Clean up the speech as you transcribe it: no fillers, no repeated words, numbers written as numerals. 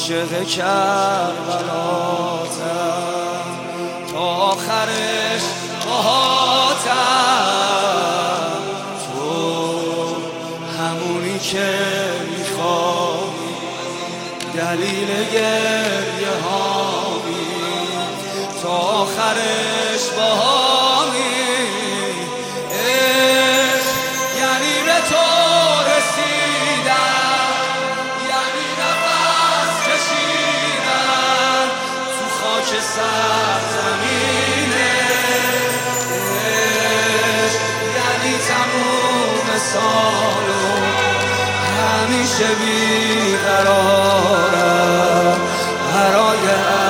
عاشق کربلاتم تا آخرش باهاتم، تو همونی که میخوای، دلیل گریه هامی، تا آخرش باهامی. عشق یعنی به تو رسیدن، یعنی نفس کشیدن تو خاک سرزمینه. عشق یعنی تموم سالو همیشه بیقرارم برای